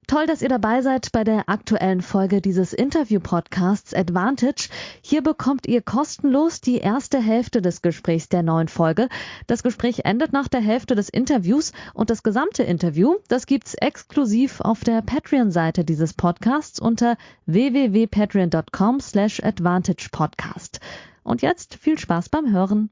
Toll, dass ihr dabei seid bei der aktuellen Folge dieses Interview-Podcasts Advantage. Hier bekommt ihr kostenlos die erste Hälfte des Gesprächs der neuen Folge. Das Gespräch endet nach der Hälfte des Interviews und das gesamte Interview, das gibt's exklusiv auf der Patreon-Seite dieses Podcasts unter www.patreon.com/advantagepodcast. Und jetzt viel Spaß beim Hören.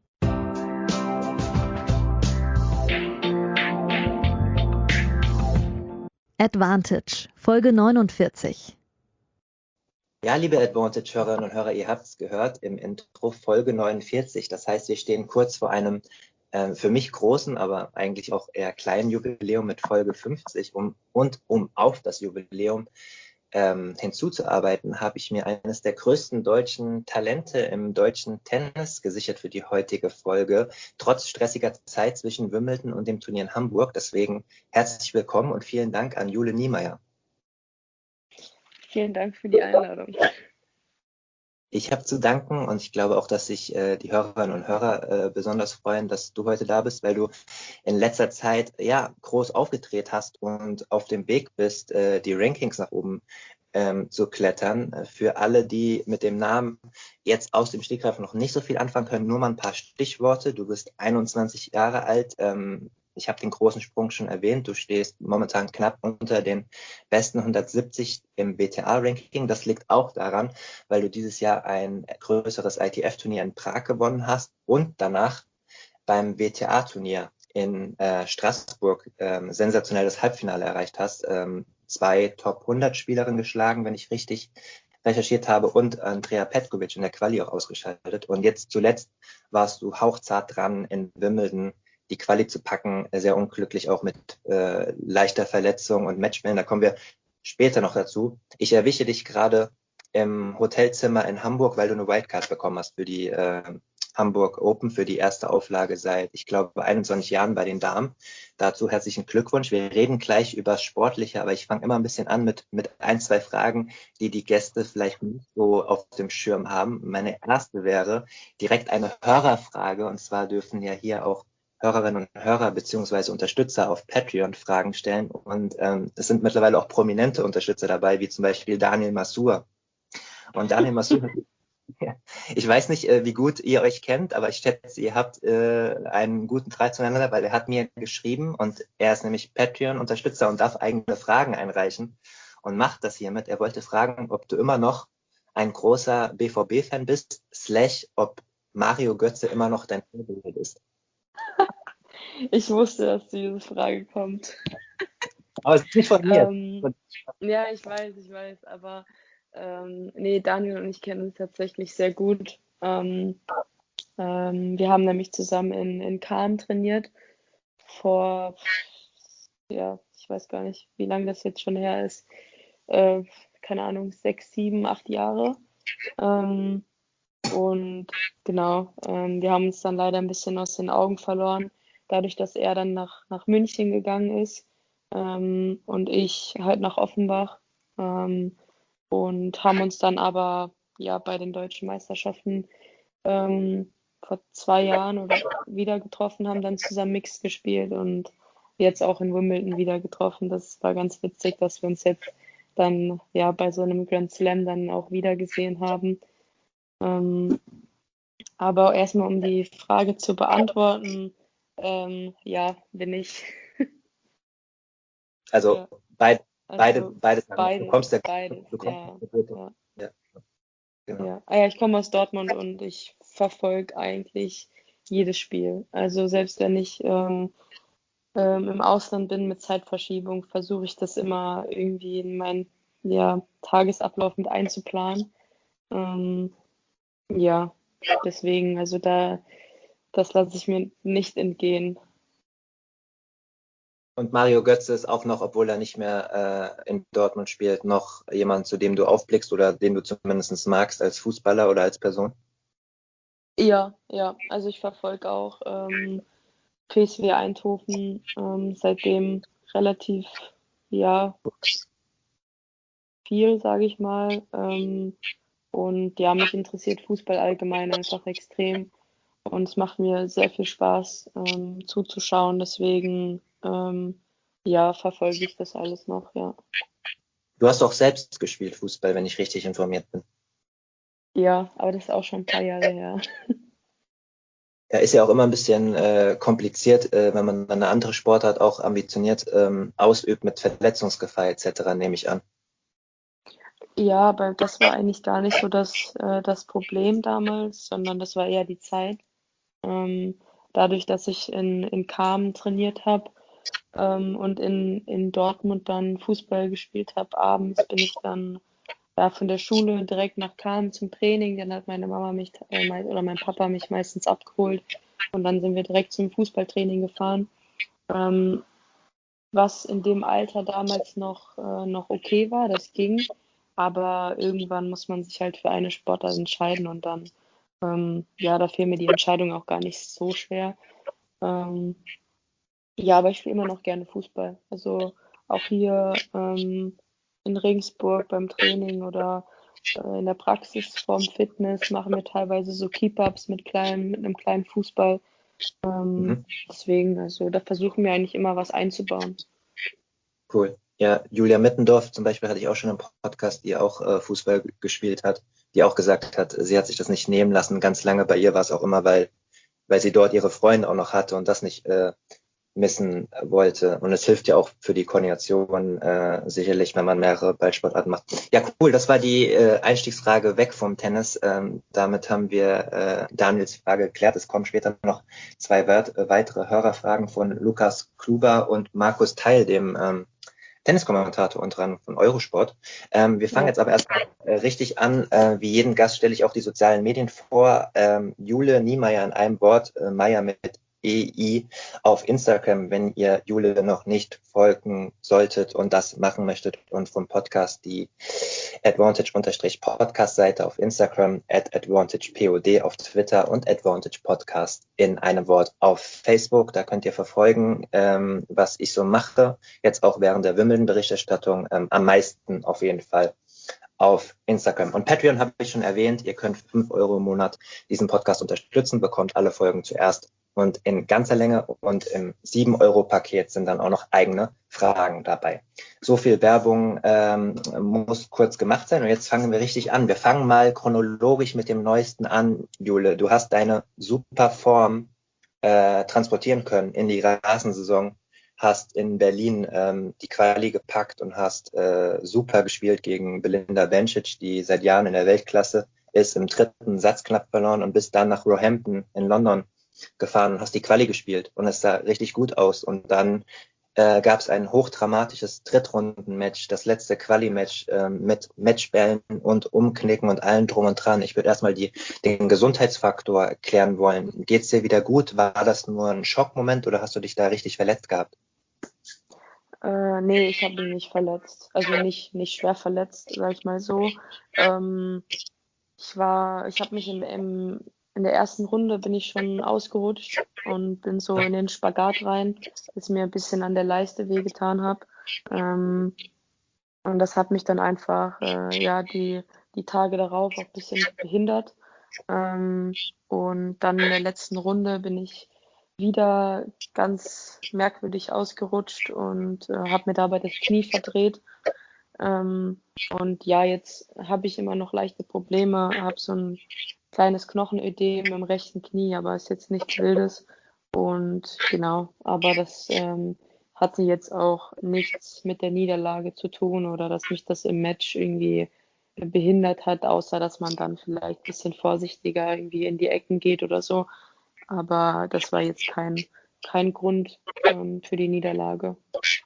Advantage, Folge 49. Ja, liebe Advantage-Hörerinnen und Hörer, ihr habt es gehört im Intro, Folge 49. Das heißt, wir stehen kurz vor einem für mich großen, aber eigentlich auch eher kleinen Jubiläum mit Folge 50. Um auf das Jubiläum hinzuzuarbeiten, habe ich mir eines der größten deutschen Talente im deutschen Tennis gesichert für die heutige Folge, trotz stressiger Zeit zwischen Wimbledon und dem Turnier in Hamburg. Deswegen herzlich willkommen und vielen Dank an Jule Niemeyer. Vielen Dank für die Einladung. Ich habe zu danken und ich glaube auch, dass sich die Hörerinnen und Hörer besonders freuen, dass du heute da bist, weil du in letzter Zeit groß aufgedreht hast und auf dem Weg bist, die Rankings nach oben zu klettern. Für alle, die mit dem Namen jetzt aus dem Stegreif noch nicht so viel anfangen können, nur mal ein paar Stichworte. Du bist 21 Jahre alt. Ich habe den großen Sprung schon erwähnt. Du stehst momentan knapp unter den besten 170 im WTA-Ranking. Das liegt auch daran, weil du dieses Jahr ein größeres ITF-Turnier in Prag gewonnen hast und danach beim WTA-Turnier in Straßburg sensationelles Halbfinale erreicht hast. 2 Top-100-Spielerinnen geschlagen, wenn ich richtig recherchiert habe, und Andrea Petkovic in der Quali auch ausgeschaltet. Und jetzt zuletzt warst du hauchzart dran, in Wimbledon die Quali zu packen, sehr unglücklich auch mit leichter Verletzung und Matchbällen. Da kommen wir später noch dazu. Ich erwische dich gerade im Hotelzimmer in Hamburg, weil du eine Wildcard bekommen hast für die Hamburg Open, für die erste Auflage seit, ich glaube, 21 Jahren bei den Damen. Dazu herzlichen Glückwunsch. Wir reden gleich über das Sportliche, aber ich fange immer ein bisschen an mit 1, 2 Fragen, die die Gäste vielleicht nicht so auf dem Schirm haben. Meine erste wäre direkt eine Hörerfrage, und zwar dürfen ja hier auch Hörerinnen und Hörer beziehungsweise Unterstützer auf Patreon Fragen stellen, und es sind mittlerweile auch prominente Unterstützer dabei, wie zum Beispiel Daniel Masur. Und Daniel Masur, ich weiß nicht, wie gut ihr euch kennt, aber ich schätze, ihr habt einen guten Draht zueinander, weil er hat mir geschrieben, und er ist nämlich Patreon-Unterstützer und darf eigene Fragen einreichen und macht das hiermit. Er wollte fragen, ob du immer noch ein großer BVB-Fan bist, / ob Mario Götze immer noch dein Vorbild ist. Ich wusste, dass diese Frage kommt. Aber es ist nicht von mir. Ja, ich weiß, aber nee, Daniel und ich kennen uns tatsächlich sehr gut. Wir haben nämlich zusammen in Cannes trainiert vor, ich weiß gar nicht, wie lange das jetzt schon her ist. Keine Ahnung, 6, 7, 8 Jahre. Und genau, wir haben uns dann leider ein bisschen aus den Augen verloren, dadurch, dass er dann nach München gegangen ist und ich halt nach Offenbach, und haben uns dann aber bei den deutschen Meisterschaften vor 2 Jahren oder wieder getroffen, haben dann zusammen Mixed gespielt und jetzt auch in Wimbledon wieder getroffen. Das war ganz witzig, dass wir uns jetzt dann bei so einem Grand Slam dann auch wieder gesehen haben. Aber erstmal, um die Frage zu beantworten, bin ich. Also beides. Du kommst ja. Genau. Ich komme aus Dortmund und ich verfolge eigentlich jedes Spiel. Also selbst wenn ich im Ausland bin mit Zeitverschiebung, versuche ich das immer irgendwie in meinen Tagesablauf mit einzuplanen. Deswegen, also das lasse ich mir nicht entgehen. Und Mario Götze ist auch noch, obwohl er nicht mehr in Dortmund spielt, noch jemand, zu dem du aufblickst oder den du zumindest magst als Fußballer oder als Person? Ja, also ich verfolge auch PSV Eindhoven seitdem relativ viel, sage ich mal. Und mich interessiert Fußball allgemein einfach extrem. Und es macht mir sehr viel Spaß zuzuschauen. Deswegen verfolge ich das alles noch, ja. Du hast auch selbst gespielt Fußball, wenn ich richtig informiert bin. Ja, aber das ist auch schon ein paar Jahre her. Ja, ist ja auch immer ein bisschen kompliziert, wenn man eine andere Sportart auch ambitioniert ausübt mit Verletzungsgefahr etc., nehme ich an. Ja, aber das war eigentlich gar nicht so das Problem damals, sondern das war eher die Zeit. Ähm, Dadurch, dass ich in Kamen trainiert habe, und in Dortmund dann Fußball gespielt habe, abends bin ich dann ja, von der Schule direkt nach Kamen zum Training. Dann hat meine Mama mich oder mein Papa mich meistens abgeholt und dann sind wir direkt zum Fußballtraining gefahren. Ähm, Was in dem Alter damals noch okay war, das ging. Aber irgendwann muss man sich halt für eine Sportart entscheiden und dann, ja, da fiel mir die Entscheidung auch gar nicht so schwer. Ähm, ja, aber ich spiele immer noch gerne Fußball. Also auch hier in Regensburg beim Training oder in der Praxis vorm Fitness machen wir teilweise so Keep-Ups mit einem kleinen Fußball. Mhm. Deswegen, also da versuchen wir eigentlich immer was einzubauen. Cool. Ja, Julia Mittendorf zum Beispiel hatte ich auch schon im Podcast, die auch Fußball gespielt hat, die auch gesagt hat, sie hat sich das nicht nehmen lassen. Ganz lange bei ihr war es auch immer, weil sie dort ihre Freunde auch noch hatte und das nicht missen wollte. Und es hilft ja auch für die Koordination sicherlich, wenn man mehrere Ballsportarten macht. Ja, cool, das war die Einstiegsfrage weg vom Tennis. Damit haben wir Daniels Frage geklärt. Es kommen später noch zwei weitere Hörerfragen von Lukas Kluber und Markus Theil, dem Tenniskommentator unter anderem von Eurosport. Wir fangen Ja. jetzt aber erstmal richtig an. Wie jeden Gast stelle ich auch die sozialen Medien vor. Jule Niemeyer in einem Wort, Meyer mit EI auf Instagram, wenn ihr Jule noch nicht folgen solltet und das machen möchtet und vom Podcast die Advantage-Podcast-Seite auf Instagram, @AdvantagePod auf Twitter und Advantage Podcast in einem Wort auf Facebook. Da könnt ihr verfolgen, was ich so mache, jetzt auch während der Wimbledon-Berichterstattung, am meisten auf jeden Fall auf Instagram. Und Patreon habe ich schon erwähnt, ihr könnt 5 Euro im Monat diesen Podcast unterstützen, bekommt alle Folgen zuerst und in ganzer Länge, und im 7-Euro-Paket sind dann auch noch eigene Fragen dabei. So viel Werbung muss kurz gemacht sein und jetzt fangen wir richtig an. Wir fangen mal chronologisch mit dem Neuesten an, Jule. Du hast deine super Form transportieren können in die Rasensaison, hast in Berlin die Quali gepackt und hast super gespielt gegen Belinda Bencic, die seit Jahren in der Weltklasse ist, im dritten Satz knapp verloren und bist dann nach Roehampton in London gefahren und hast die Quali gespielt und es sah richtig gut aus. Und dann gab es ein hochdramatisches Drittrunden-Match, das letzte Quali-Match mit Matchbällen und Umknicken und allem drum und dran. Ich würde erstmal den Gesundheitsfaktor erklären wollen. Geht's dir wieder gut? War das nur ein Schockmoment oder hast du dich da richtig verletzt gehabt? Nee, ich habe mich nicht verletzt. Also nicht schwer verletzt, sag ich mal so. Ähm, ich habe mich in der ersten Runde bin ich schon ausgerutscht und bin so in den Spagat rein, dass mir ein bisschen an der Leiste wehgetan habe. Ähm, und das hat mich dann einfach, ja, die Tage darauf auch ein bisschen behindert. Ähm, und dann in der letzten Runde bin ich wieder ganz merkwürdig ausgerutscht und habe mir dabei das Knie verdreht. Und ja, jetzt habe ich immer noch leichte Probleme, habe so ein kleines Knochenödem im rechten Knie, aber ist jetzt nichts Wildes. Und genau, aber das hatte jetzt auch nichts mit der Niederlage zu tun oder dass mich das im Match irgendwie behindert hat, außer dass man dann vielleicht ein bisschen vorsichtiger irgendwie in die Ecken geht oder so. Aber das war jetzt kein Grund für die Niederlage.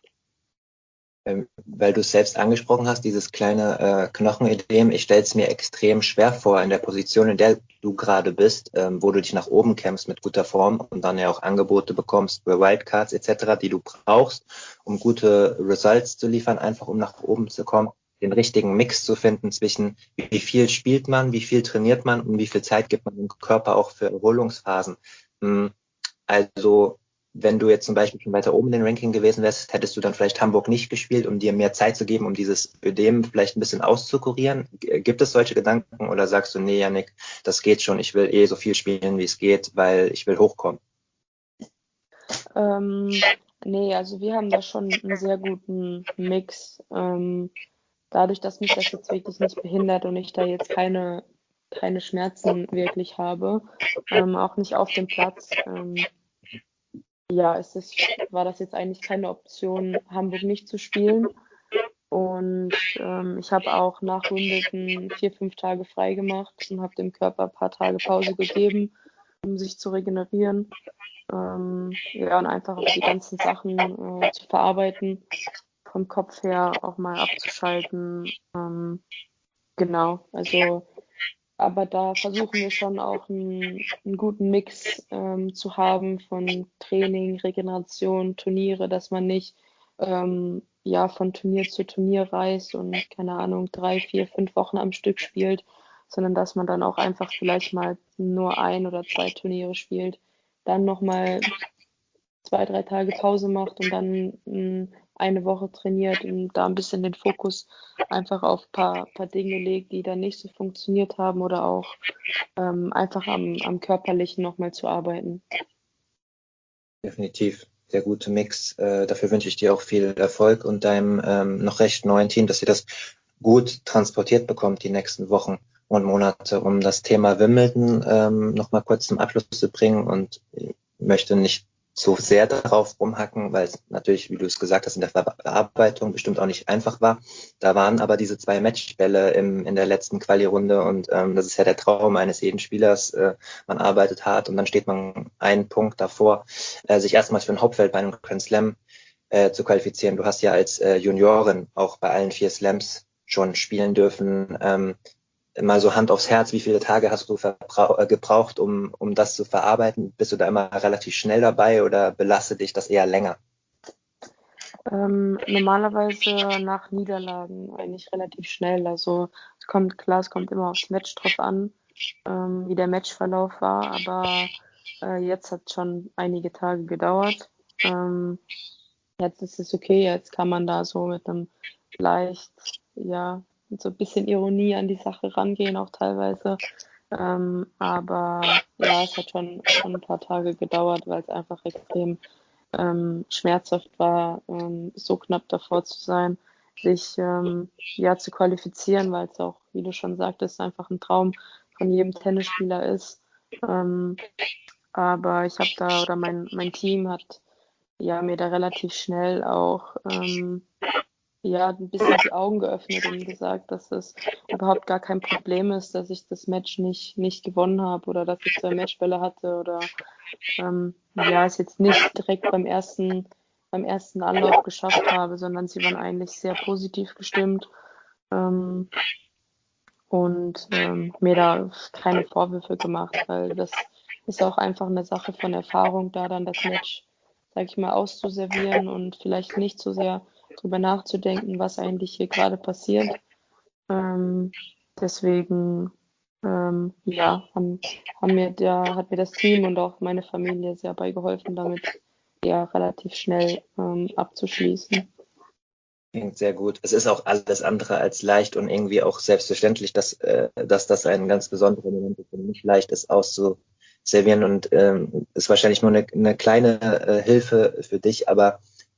Weil du es selbst angesprochen hast, dieses kleine Knochenödem, ich stelle es mir extrem schwer vor in der Position, in der du gerade bist, wo du dich nach oben kämpfst mit guter Form und dann ja auch Angebote bekommst für Wildcards etc., die du brauchst, um gute Results zu liefern, einfach um nach oben zu kommen, den richtigen Mix zu finden zwischen wie viel spielt man, wie viel trainiert man und wie viel Zeit gibt man dem Körper auch für Erholungsphasen. Also wenn du jetzt zum Beispiel schon weiter oben in den Ranking gewesen wärst, hättest du dann vielleicht Hamburg nicht gespielt, um dir mehr Zeit zu geben, um dieses Ödem vielleicht ein bisschen auszukurieren? Gibt es solche Gedanken oder sagst du, nee, Yannick, das geht schon, ich will so viel spielen, wie es geht, weil ich will hochkommen? Ähm, Nee, also wir haben da schon einen sehr guten Mix. dadurch, dass mich das jetzt wirklich nicht behindert und ich da jetzt keine Schmerzen wirklich habe, auch nicht auf dem Platz, ja, war das jetzt eigentlich keine Option, Hamburg nicht zu spielen. Und ich habe auch nach Wimbledon 4, 5 Tage frei gemacht und habe dem Körper ein paar Tage Pause gegeben, um sich zu regenerieren. Ja, und einfach auch die ganzen Sachen zu verarbeiten, vom Kopf her auch mal abzuschalten. Genau, also, aber da versuchen wir schon auch einen guten Mix zu haben von Training, Regeneration, Turniere, dass man nicht ja, von Turnier zu Turnier reist und keine Ahnung, 3, 4, 5 Wochen am Stück spielt, sondern dass man dann auch einfach vielleicht mal nur 1 oder 2 Turniere spielt, dann nochmal 2, 3 Tage Pause macht und dann eine Woche trainiert und da ein bisschen den Fokus einfach auf paar Dinge legt, die dann nicht so funktioniert haben oder auch einfach am Körperlichen nochmal zu arbeiten. Definitiv. Sehr guter Mix. Dafür wünsche ich dir auch viel Erfolg und deinem noch recht neuen Team, dass ihr das gut transportiert bekommt die nächsten Wochen und Monate, um das Thema Wimbledon noch mal kurz zum Abschluss zu bringen. Und ich möchte nicht so sehr darauf rumhacken, weil es natürlich, wie du es gesagt hast, in der Verarbeitung bestimmt auch nicht einfach war. Da waren aber diese 2 Matchbälle in der letzten Quali-Runde und das ist ja der Traum eines jeden Spielers. Man arbeitet hart und dann steht man einen Punkt davor, sich erstmals für ein Hauptfeld bei einem Grand Slam zu qualifizieren. Du hast ja als Juniorin auch bei allen 4 Slams schon spielen dürfen. Mal so Hand aufs Herz, wie viele Tage hast du gebraucht, um das zu verarbeiten? Bist du da immer relativ schnell dabei oder belastet dich das eher länger? Normalerweise nach Niederlagen eigentlich relativ schnell. Also es kommt immer aufs Match drauf an, wie der Matchverlauf war, aber jetzt hat schon einige Tage gedauert. Jetzt ist es okay, jetzt kann man da so mit einem leicht, ja, mit so ein bisschen Ironie an die Sache rangehen, auch teilweise. Aber ja, es hat schon ein paar Tage gedauert, weil es einfach extrem schmerzhaft war, so knapp davor zu sein, sich ja zu qualifizieren, weil es auch, wie du schon sagtest, einfach ein Traum von jedem Tennisspieler ist. Aber ich habe da, oder mein Team hat ja mir da relativ schnell auch ja, ein bisschen die Augen geöffnet und gesagt, dass es überhaupt gar kein Problem ist, dass ich das Match nicht gewonnen habe oder dass ich 2 Matchbälle hatte oder ja, es jetzt nicht direkt beim ersten Anlauf geschafft habe, sondern sie waren eigentlich sehr positiv gestimmt und mir da keine Vorwürfe gemacht, weil das ist auch einfach eine Sache von Erfahrung, da dann das Match, sag ich mal, auszuservieren und vielleicht nicht so sehr drüber nachzudenken, was eigentlich hier gerade passiert. Ähm, deswegen ja, hat mir das Team und auch meine Familie sehr bei geholfen, damit ja relativ schnell abzuschließen. Klingt sehr gut. Es ist auch alles andere als leicht und irgendwie auch selbstverständlich, dass das ein ganz besonderer Moment ist und nicht leicht ist auszuservieren und ist wahrscheinlich nur eine kleine Hilfe für dich, aber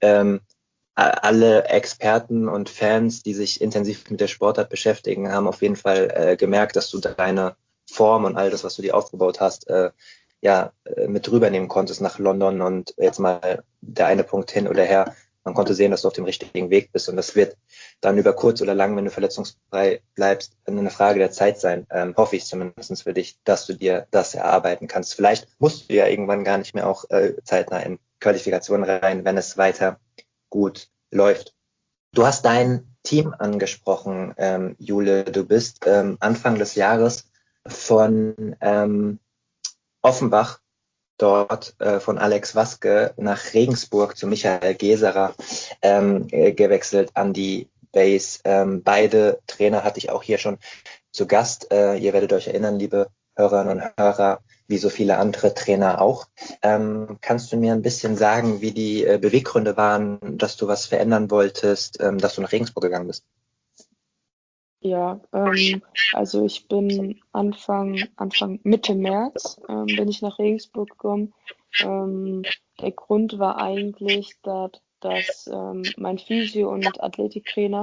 alle Experten und Fans, die sich intensiv mit der Sportart beschäftigen, haben auf jeden Fall gemerkt, dass du deine Form und all das, was du dir aufgebaut hast, mit rübernehmen konntest nach London und jetzt mal der eine Punkt hin oder her. Man konnte sehen, dass du auf dem richtigen Weg bist und das wird dann über kurz oder lang, wenn du verletzungsfrei bleibst, eine Frage der Zeit sein, hoffe ich zumindest für dich, dass du dir das erarbeiten kannst. Vielleicht musst du ja irgendwann gar nicht mehr auch zeitnah in Qualifikationen rein, wenn es weiter gut läuft. Du hast dein Team angesprochen, Jule. Du bist Anfang des Jahres von Offenbach dort von Alex Waske nach Regensburg zu Michael Geserer gewechselt an die Base. Beide Trainer hatte ich auch hier schon zu Gast. Ihr werdet euch erinnern, liebe Hörerinnen und Hörer, wie so viele andere Trainer auch. Kannst du mir ein bisschen sagen, wie die Beweggründe waren, dass du was verändern wolltest, dass du nach Regensburg gegangen bist? Ja, also ich bin Mitte März bin ich nach Regensburg gekommen. Der Grund war eigentlich, dass mein Physio- und Athletiktrainer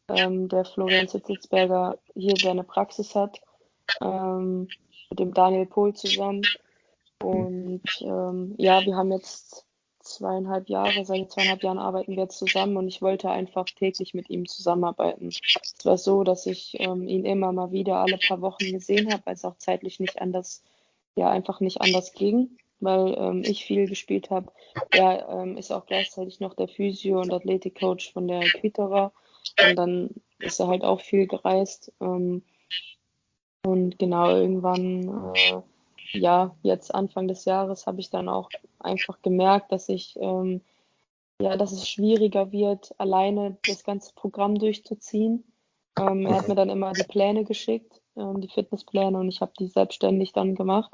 der Florian Zitzelsberger hier seine Praxis hat, mit dem Daniel Pohl zusammen. Und ja, wir haben jetzt 2,5 Jahre, seit 2,5 Jahren arbeiten wir jetzt zusammen und ich wollte einfach täglich mit ihm zusammenarbeiten. Es war so, dass ich ihn immer mal wieder alle paar Wochen gesehen habe, weil es auch zeitlich nicht anders, ja, einfach nicht anders ging, weil ich viel gespielt habe. Er ist auch gleichzeitig noch der Physio- und Athletikcoach von der Kvitova und dann ist er halt auch viel gereist. Und genau, irgendwann, ja, jetzt Anfang des Jahres habe ich dann auch einfach gemerkt, ja, dass es schwieriger wird, alleine das ganze Programm durchzuziehen. Er hat mir dann immer die Pläne geschickt, die Fitnesspläne, und ich habe die selbstständig dann gemacht.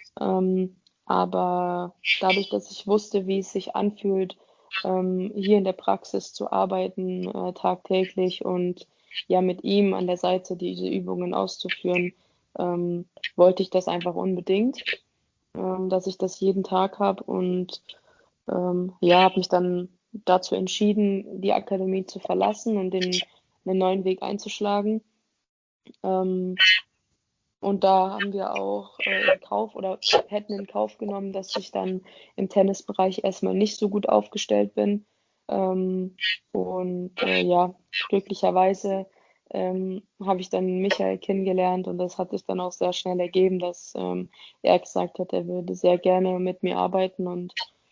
Aber dadurch, dass ich wusste, wie es sich anfühlt, hier in der Praxis zu arbeiten, tagtäglich und ja mit ihm an der Seite diese Übungen auszuführen, wollte ich das einfach unbedingt, dass ich das jeden Tag habe und ja, habe mich dann dazu entschieden, die Akademie zu verlassen und einen neuen Weg einzuschlagen. Ähm, und da haben wir auch in Kauf oder hätten in Kauf genommen, dass ich dann im Tennisbereich erstmal nicht so gut aufgestellt bin. Und ja, glücklicherweise habe ich dann Michael kennengelernt und das hat sich dann auch sehr schnell ergeben, dass er gesagt hat, er würde sehr gerne mit mir arbeiten und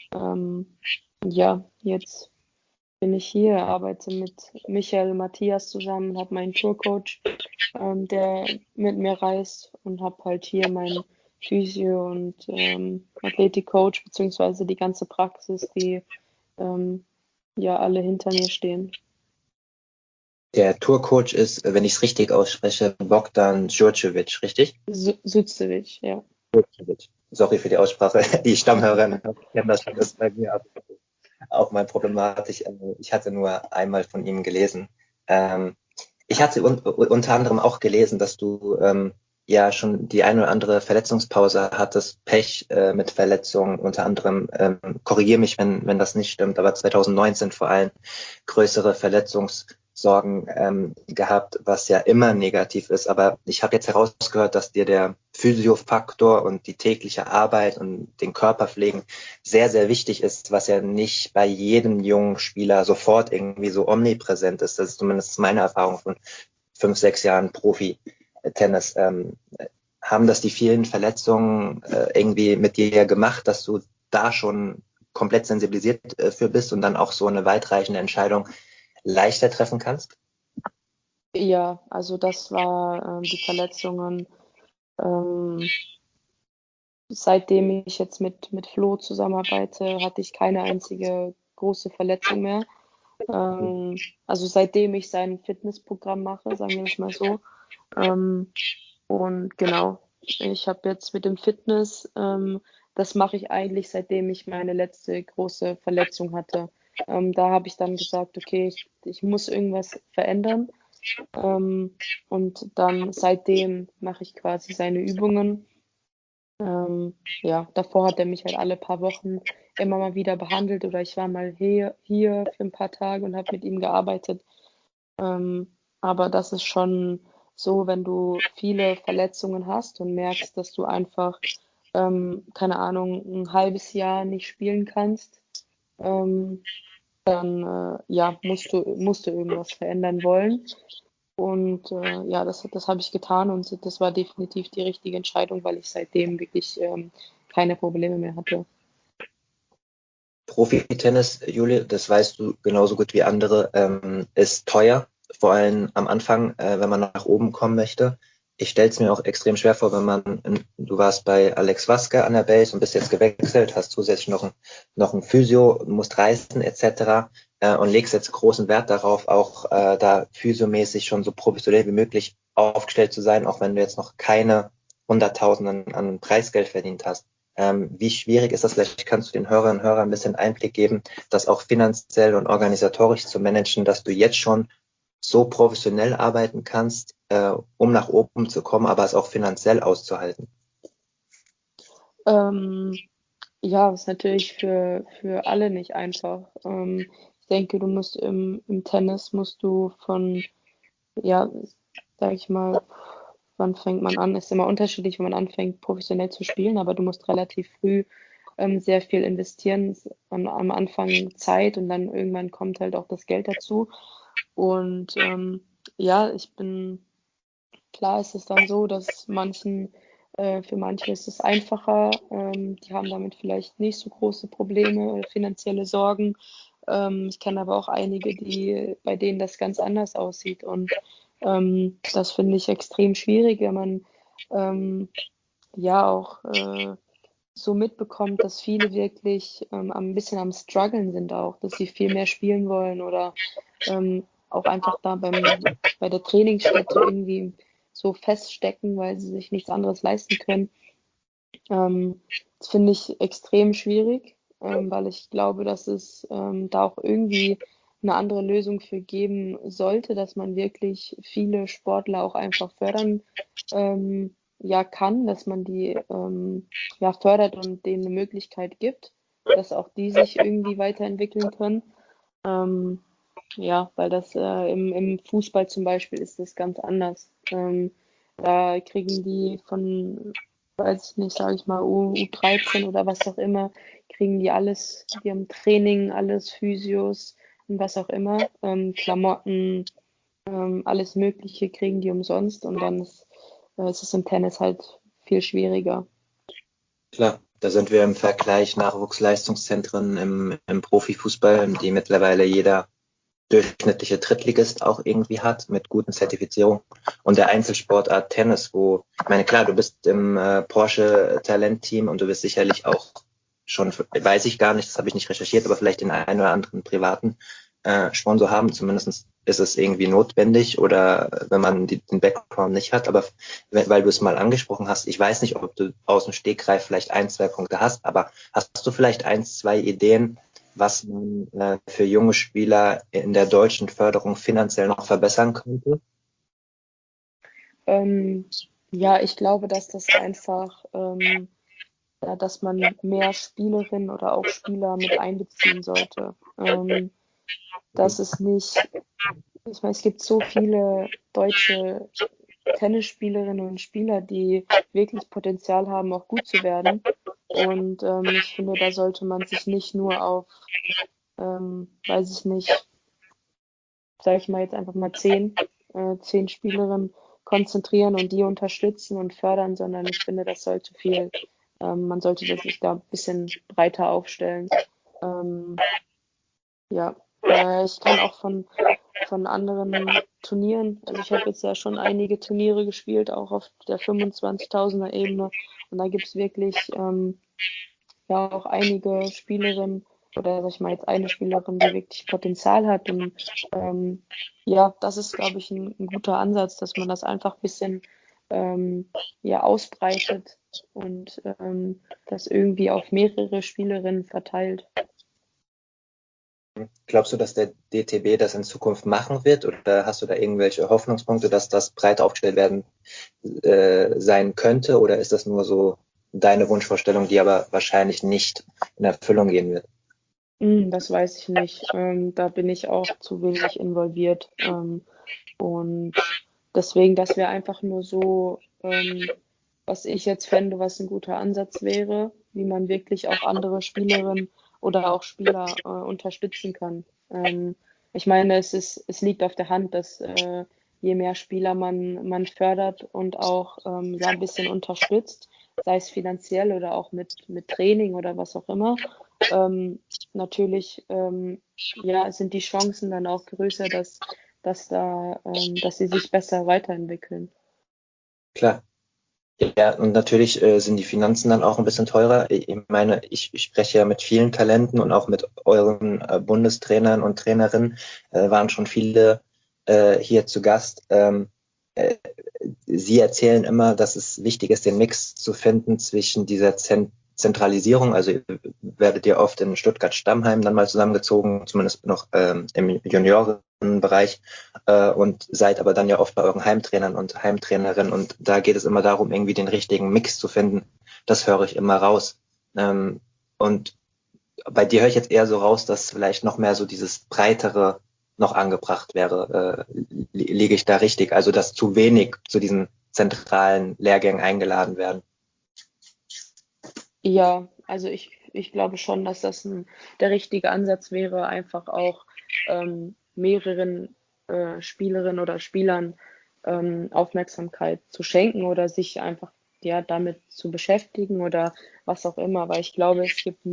ja, jetzt bin ich hier, arbeite mit Michael Matthias zusammen, habe meinen Tourcoach, der mit mir reist und habe halt hier meinen Physio- und Athletikcoach, beziehungsweise die ganze Praxis, die ja alle hinter mir stehen. Der Tourcoach ist, wenn ich es richtig ausspreche, Bogdan Djurdjevic, richtig? Sucevic, ja. Djurdjevic. Sorry für die Aussprache. Die Stammhörerinnen kennen das schon, ist bei mir auch mal problematisch. Ich hatte nur einmal von ihm gelesen. Ich hatte unter anderem auch gelesen, dass du ja schon die eine oder andere Verletzungspause hattest, Pech mit Verletzungen, unter anderem, korrigiere mich, wenn das nicht stimmt, aber 2019 vor allem größere Verletzungssorgen gehabt, was ja immer negativ ist. Aber ich habe jetzt herausgehört, dass dir der Physiofaktor und die tägliche Arbeit und den Körper pflegen sehr, sehr wichtig ist, was ja nicht bei jedem jungen Spieler sofort irgendwie so omnipräsent ist. Das ist zumindest meine Erfahrung von 5, 6 Jahren Profi-Tennis. Haben das die vielen Verletzungen irgendwie mit dir gemacht, dass du da schon komplett sensibilisiert für bist und dann auch so eine weitreichende Entscheidung leichter treffen kannst? Ja, also das war die Verletzungen. Ähm, Seitdem ich jetzt mit Flo zusammenarbeite, hatte ich keine einzige große Verletzung mehr. Also seitdem ich sein Fitnessprogramm mache, sagen wir es mal so. Und genau, ich habe jetzt mit dem Fitness, das mache ich eigentlich seitdem ich meine letzte große Verletzung hatte. Da habe ich dann gesagt, okay, ich muss irgendwas verändern. Und dann seitdem mache ich quasi seine Übungen. Ja, davor hat er mich halt alle paar Wochen immer mal wieder behandelt oder ich war mal hier für ein paar Tage und habe mit ihm gearbeitet. Aber das ist schon so, wenn du viele Verletzungen hast und merkst, dass du einfach, keine Ahnung, ein halbes Jahr nicht spielen kannst, dann ja, musst du irgendwas verändern wollen. Und ja, das habe ich getan und das war definitiv die richtige Entscheidung, weil ich seitdem wirklich keine Probleme mehr hatte. Profi-Tennis, Juli, das weißt du genauso gut wie andere, ist teuer, vor allem am Anfang, wenn man nach oben kommen möchte. Ich stelle es mir auch extrem schwer vor, du warst bei Alex Waske an der Base und bist jetzt gewechselt, hast zusätzlich noch ein Physio, musst reisen etc. Und legst jetzt großen Wert darauf, auch da physiomäßig schon so professionell wie möglich aufgestellt zu sein, auch wenn du jetzt noch keine Hunderttausenden an Preisgeld verdient hast. Wie schwierig ist das? Vielleicht kannst du den Hörerinnen und Hörern ein bisschen Einblick geben, das auch finanziell und organisatorisch zu managen, dass du jetzt schon so professionell arbeiten kannst, um nach oben zu kommen, aber es auch finanziell auszuhalten. Ähm, ja, ist natürlich für alle nicht einfach. Ich denke, du musst im Tennis musst du von ja, sage ich mal, wann fängt man an? Ist immer unterschiedlich, wenn man anfängt, professionell zu spielen, aber du musst relativ früh sehr viel investieren. Am Anfang Zeit und dann irgendwann kommt halt auch das Geld dazu. Und ja, klar ist es dann so, dass für manche ist es einfacher, die haben damit vielleicht nicht so große Probleme oder finanzielle Sorgen. Ich kenne aber auch einige, bei denen das ganz anders aussieht. Und das finde ich extrem schwierig, wenn man ja auch so mitbekommt, dass viele wirklich ein bisschen am Struggeln sind auch, dass sie viel mehr spielen wollen oder auch einfach bei der Trainingsstätte irgendwie so feststecken, weil sie sich nichts anderes leisten können. Das finde ich extrem schwierig, weil ich glaube, dass es da auch irgendwie eine andere Lösung für geben sollte, dass man wirklich viele Sportler auch einfach fördern ja kann, dass man die ja fördert und denen eine Möglichkeit gibt, dass auch die sich irgendwie weiterentwickeln können. Ähm, ja, weil im Fußball zum Beispiel ist das ganz anders. Da kriegen die weiß ich nicht, sage ich mal, U13 oder was auch immer, kriegen die alles, die haben Training, alles Physios und was auch immer, Klamotten, alles Mögliche kriegen die umsonst und dann ist es im Tennis halt viel schwieriger. Klar, da sind wir im Vergleich Nachwuchsleistungszentren im Profifußball, die mittlerweile jeder durchschnittliche Drittligist auch irgendwie hat, mit guten Zertifizierungen. Und der Einzelsportart Tennis, wo, ich meine, klar, du bist im Porsche-Talentteam und du wirst sicherlich auch schon, weiß ich gar nicht, das habe ich nicht recherchiert, aber vielleicht den einen oder anderen privaten Sponsor haben. Zumindest ist es irgendwie notwendig oder wenn man den Background nicht hat. Aber weil du es mal angesprochen hast, ich weiß nicht, ob du aus dem Stegreif vielleicht ein, zwei Punkte hast, aber hast du vielleicht ein, zwei Ideen, was man für junge Spieler in der deutschen Förderung finanziell noch verbessern könnte? Ähm, ja, ich glaube, dass das einfach, ja, dass man mehr Spielerinnen oder auch Spieler mit einbeziehen sollte. Dass es nicht, ich meine, es gibt so viele deutsche Tennisspielerinnen und Spieler, die wirklich Potenzial haben, auch gut zu werden. Und ich finde, da sollte man sich nicht nur auf, weiß ich nicht, sage ich mal jetzt einfach mal 10 Spielerinnen konzentrieren und die unterstützen und fördern, sondern ich finde, das sollte viel, man sollte sich da ein bisschen breiter aufstellen. Ähm, ja, ich kann auch von anderen Turnieren, also ich habe jetzt ja schon einige Turniere gespielt, auch auf der 25.000er Ebene und da gibt es wirklich ja auch einige Spielerinnen oder sag ich mal jetzt eine Spielerin, die wirklich Potenzial hat. Und ja, das ist, glaube ich, ein guter Ansatz, dass man das einfach ein bisschen ja, ausbreitet und das irgendwie auf mehrere Spielerinnen verteilt. Glaubst du, dass der DTB das in Zukunft machen wird oder hast du da irgendwelche Hoffnungspunkte, dass das breit aufgestellt werden sein könnte oder ist das nur so deine Wunschvorstellung, die aber wahrscheinlich nicht in Erfüllung gehen wird? Das weiß ich nicht. Da bin ich auch zu wenig involviert. Und deswegen, das wäre einfach nur so, was ich jetzt fände, was ein guter Ansatz wäre, wie man wirklich auch andere Spielerinnen oder auch Spieler unterstützen kann. Ich meine, es liegt auf der Hand, dass je mehr Spieler man fördert und auch ja, ein bisschen unterstützt, sei es finanziell oder auch mit Training oder was auch immer, natürlich ja, sind die Chancen dann auch größer, dass sie sich besser weiterentwickeln. Klar. Ja, und natürlich sind die Finanzen dann auch ein bisschen teurer. Ich meine, ich spreche ja mit vielen Talenten und auch mit euren Bundestrainern und Trainerinnen, waren schon viele hier zu Gast. Äh, Sie erzählen immer, dass es wichtig ist, den Mix zu finden zwischen dieser Zentralisierung. Also ihr werdet ihr oft in Stuttgart-Stammheim dann mal zusammengezogen, zumindest noch im Juniorenbereich und seid aber dann ja oft bei euren Heimtrainern und Heimtrainerinnen und da geht es immer darum, irgendwie den richtigen Mix zu finden. Das höre ich immer raus. Und bei dir höre ich jetzt eher so raus, dass vielleicht noch mehr so dieses breitere noch angebracht wäre. Liege ich da richtig? Also, dass zu wenig zu diesen zentralen Lehrgängen eingeladen werden. Ja, also ich glaube schon, dass das der richtige Ansatz wäre, einfach auch mehreren Spielerinnen oder Spielern Aufmerksamkeit zu schenken oder sich einfach ja damit zu beschäftigen oder was auch immer, weil ich glaube,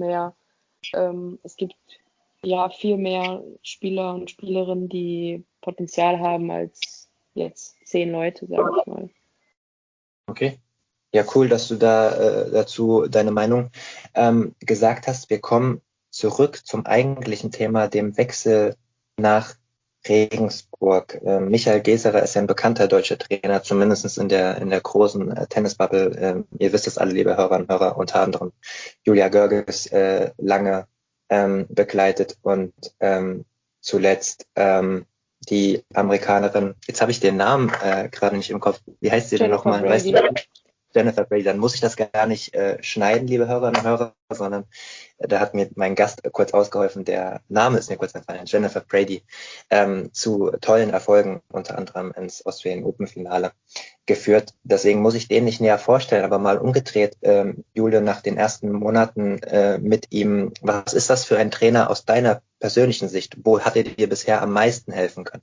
es gibt ja viel mehr Spieler und Spielerinnen, die Potenzial haben als jetzt 10 Leute, sage ich mal. Okay. Ja, cool, dass du da dazu deine Meinung gesagt hast. Wir kommen zurück zum eigentlichen Thema, dem Wechsel nach Regensburg. Michael Geserer ist ja ein bekannter deutscher Trainer, zumindest in der großen Tennisbubble. Ihr wisst es alle, liebe Hörerinnen und Hörer, unter anderem Julia Görges lange begleitet und zuletzt die Amerikanerin, jetzt habe ich den Namen gerade nicht im Kopf. Wie heißt sie denn Jennifer nochmal? Weißt Brady. du? Jennifer Brady. Dann muss ich das gar nicht schneiden, liebe Hörerinnen und Hörer, sondern da hat mir mein Gast kurz ausgeholfen. Der Name ist mir kurz entfallen. Jennifer Brady, zu tollen Erfolgen, unter anderem ins Australian Open Finale geführt. Deswegen muss ich den nicht näher vorstellen, aber mal umgedreht, Jule, nach den ersten Monaten mit ihm, was ist das für ein Trainer aus deiner persönlichen Sicht? Wo hat er dir bisher am meisten helfen können?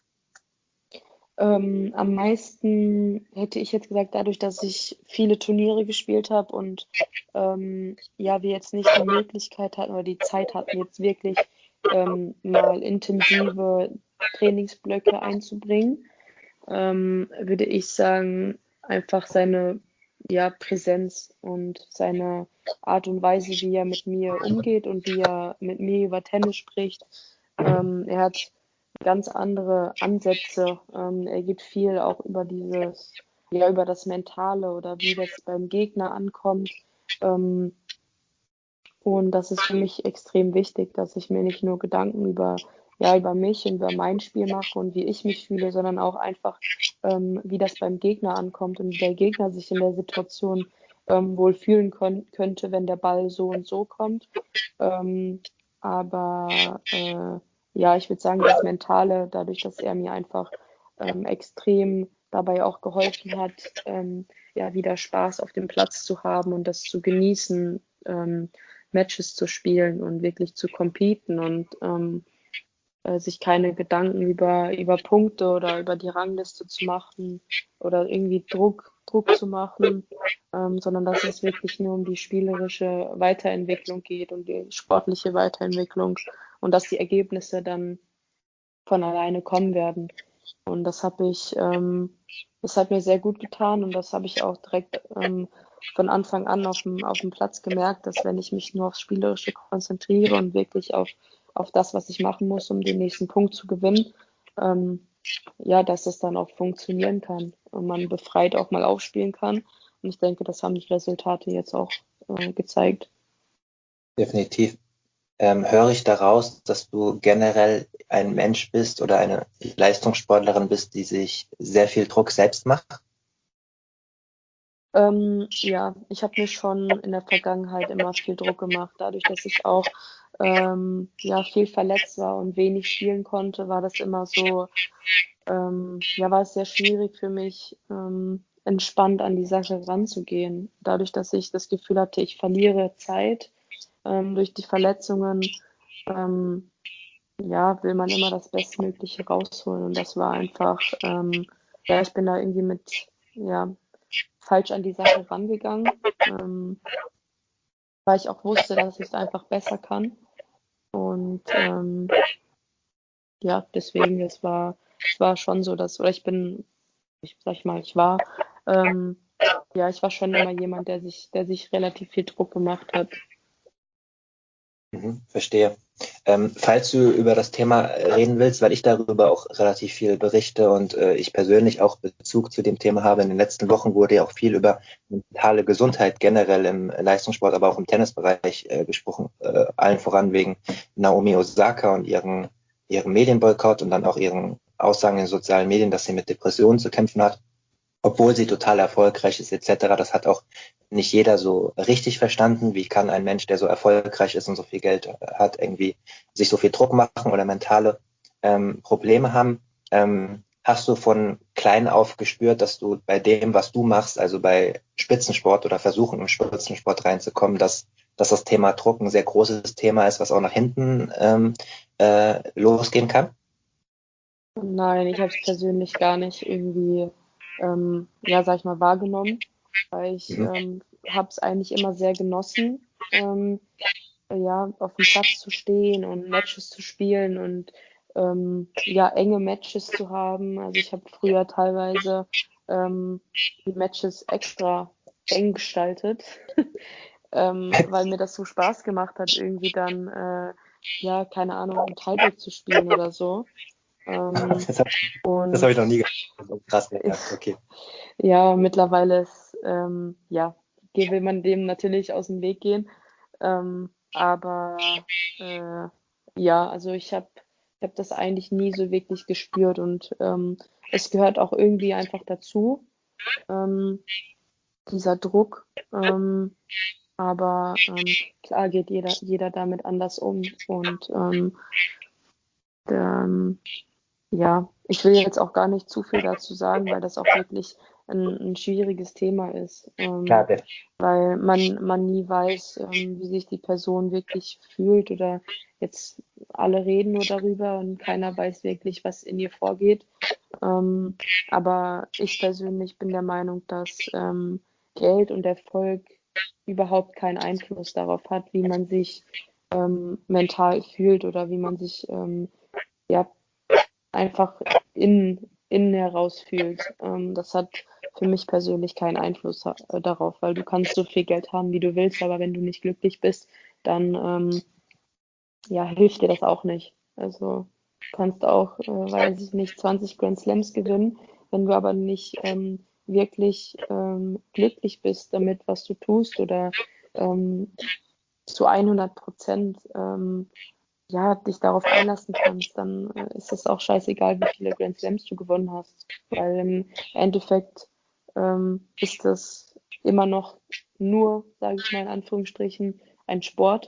Am meisten hätte ich jetzt gesagt, dadurch, dass ich viele Turniere gespielt habe und ja, wir jetzt nicht die Möglichkeit hatten oder die Zeit hatten, jetzt wirklich mal intensive Trainingsblöcke einzubringen, würde ich sagen, einfach seine ja, Präsenz und seine Art und Weise, wie er mit mir umgeht und wie er mit mir über Tennis spricht. Er hat ganz andere Ansätze. Er geht viel auch über ja, über das Mentale oder wie das beim Gegner ankommt. Ähm, und das ist für mich extrem wichtig, dass ich mir nicht nur Gedanken über mich und über mein Spiel mache und wie ich mich fühle, sondern auch einfach, wie das beim Gegner ankommt und wie der Gegner sich in der Situation wohl fühlen könnte, wenn der Ball so und so kommt. Ähm, aber ja, ich würde sagen, das Mentale, dadurch, dass er mir einfach extrem dabei auch geholfen hat, ja, wieder Spaß auf dem Platz zu haben und das zu genießen, Matches zu spielen und wirklich zu competen und sich keine Gedanken über Punkte oder über die Rangliste zu machen oder irgendwie Druck zu machen, sondern dass es wirklich nur um die spielerische Weiterentwicklung geht und die sportliche Weiterentwicklung und dass die Ergebnisse dann von alleine kommen werden. Und das hat mir sehr gut getan und das habe ich auch direkt von Anfang an auf dem Platz gemerkt, dass wenn ich mich nur aufs Spielerische konzentriere und wirklich auf das, was ich machen muss, um den nächsten Punkt zu gewinnen, ja, dass es dann auch funktionieren kann und man befreit auch mal aufspielen kann. Und ich denke, das haben die Resultate jetzt auch gezeigt. Definitiv. Höre ich daraus, dass du generell ein Mensch bist oder eine Leistungssportlerin bist, die sich sehr viel Druck selbst macht? Ja, ich habe mir schon in der Vergangenheit immer viel Druck gemacht. Dadurch, dass ich auch ja, viel verletzt war und wenig spielen konnte, war das immer so, ja, war es sehr schwierig für mich, entspannt an die Sache ranzugehen. Dadurch, dass ich das Gefühl hatte, ich verliere Zeit durch die Verletzungen, ähm, ja, will man immer das Bestmögliche rausholen. Und das war einfach, ja, ich bin da irgendwie ja, falsch an die Sache rangegangen, weil ich auch wusste, dass ich es einfach besser kann. Und ja, deswegen, es war schon so, oder sag ich mal, ähm, ja, ich war schon immer jemand, der sich relativ viel Druck gemacht hat. Verstehe. Falls du über das Thema reden willst, weil ich darüber auch relativ viel berichte und ich persönlich auch Bezug zu dem Thema habe. In den letzten Wochen wurde ja auch viel über mentale Gesundheit generell im Leistungssport, aber auch im Tennisbereich gesprochen. Allen voran wegen Naomi Osaka und ihrem Medienboykott und dann auch ihren Aussagen in sozialen Medien, dass sie mit Depressionen zu kämpfen hat, obwohl sie total erfolgreich ist etc. Das hat auch nicht jeder so richtig verstanden. Wie kann ein Mensch, der so erfolgreich ist und so viel Geld hat, irgendwie sich so viel Druck machen oder mentale Probleme haben. Hast du von klein auf gespürt, dass du bei dem, was du machst, also bei Spitzensport oder versuchen im Spitzensport reinzukommen, dass das Thema Druck ein sehr großes Thema ist, was auch nach hinten losgehen kann? Nein, ich habe es persönlich gar nicht irgendwie, sag ich mal, wahrgenommen, weil ich habe es eigentlich immer sehr genossen, auf dem Platz zu stehen und Matches zu spielen und enge Matches zu haben. Also ich habe früher teilweise die Matches extra eng gestaltet, weil mir das so Spaß gemacht hat, irgendwie dann, keine Ahnung, ein Tiebreak zu spielen oder so. Das habe ich noch nie gehört. Krass, okay. Ja, mittlerweile will man dem natürlich aus dem Weg gehen. Also ich hab das eigentlich nie so wirklich gespürt und es gehört auch irgendwie einfach dazu, dieser Druck. Klar geht jeder damit anders um und ich will jetzt auch gar nicht zu viel dazu sagen, weil das auch wirklich ein schwieriges Thema ist, weil man nie weiß, wie sich die Person wirklich fühlt oder jetzt alle reden nur darüber und keiner weiß wirklich, was in ihr vorgeht. Aber ich persönlich bin der Meinung, dass Geld und Erfolg überhaupt keinen Einfluss darauf hat, wie man sich mental fühlt oder wie man sich einfach innen heraus fühlt. Das hat für mich persönlich keinen Einfluss darauf, weil du kannst so viel Geld haben, wie du willst, aber wenn du nicht glücklich bist, dann hilft dir das auch nicht. Also du kannst auch, 20 Grand Slams gewinnen, wenn du aber nicht wirklich glücklich bist damit, was du tust oder zu 100% dich darauf einlassen kannst, dann ist es auch scheißegal, wie viele Grand Slams du gewonnen hast. Weil im Endeffekt ist das immer noch nur, sage ich mal in Anführungsstrichen, ein Sport.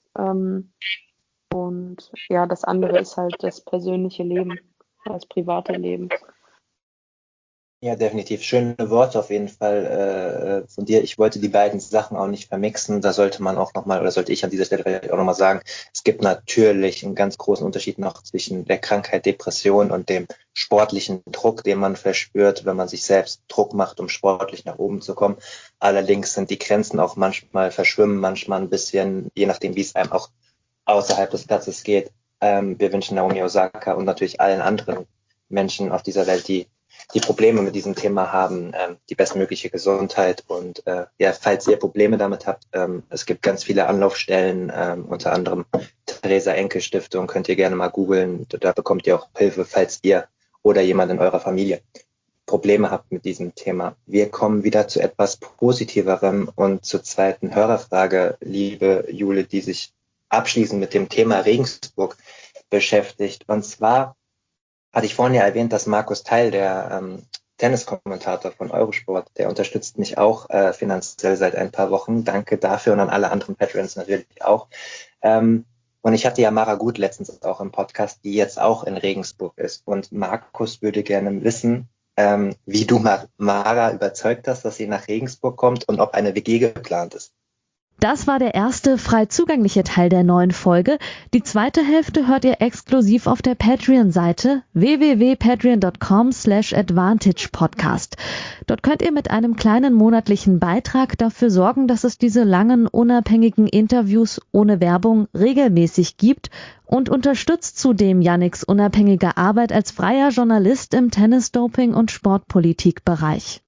Das andere ist halt das persönliche Leben, das private Leben. Ja, definitiv. Schöne Worte auf jeden Fall von dir. Ich wollte die beiden Sachen auch nicht vermixen. Da sollte man auch nochmal, oder sollte ich an dieser Stelle vielleicht auch nochmal sagen, es gibt natürlich einen ganz großen Unterschied noch zwischen der Krankheit Depression und dem sportlichen Druck, den man verspürt, wenn man sich selbst Druck macht, um sportlich nach oben zu kommen. Allerdings sind die Grenzen auch manchmal verschwimmen, manchmal ein bisschen, je nachdem, wie es einem auch außerhalb des Platzes geht. Wir wünschen Naomi Osaka und natürlich allen anderen Menschen auf dieser Welt, die Probleme mit diesem Thema haben, die bestmögliche Gesundheit. Und falls ihr Probleme damit habt, es gibt ganz viele Anlaufstellen, unter anderem Theresa Enke Stiftung, könnt ihr gerne mal googeln. Da bekommt ihr auch Hilfe, falls ihr oder jemand in eurer Familie Probleme habt mit diesem Thema. Wir kommen wieder zu etwas Positiverem und zur zweiten Hörerfrage, liebe Jule, die sich abschließend mit dem Thema Regensburg beschäftigt. Und zwar hatte ich vorhin ja erwähnt, dass Markus Theil, der Tenniskommentator von Eurosport, der unterstützt mich auch finanziell seit ein paar Wochen. Danke dafür und an alle anderen Patrons natürlich auch. Und ich hatte ja Mara Gut letztens auch im Podcast, die jetzt auch in Regensburg ist. Und Markus würde gerne wissen, wie du Mara überzeugt hast, dass sie nach Regensburg kommt und ob eine WG geplant ist. Das war der erste frei zugängliche Teil der neuen Folge. Die zweite Hälfte hört ihr exklusiv auf der Patreon-Seite www.patreon.com/advantagepodcast. Dort könnt ihr mit einem kleinen monatlichen Beitrag dafür sorgen, dass es diese langen, unabhängigen Interviews ohne Werbung regelmäßig gibt und unterstützt zudem Yannicks unabhängige Arbeit als freier Journalist im Tennis-Doping- und Sportpolitik-Bereich.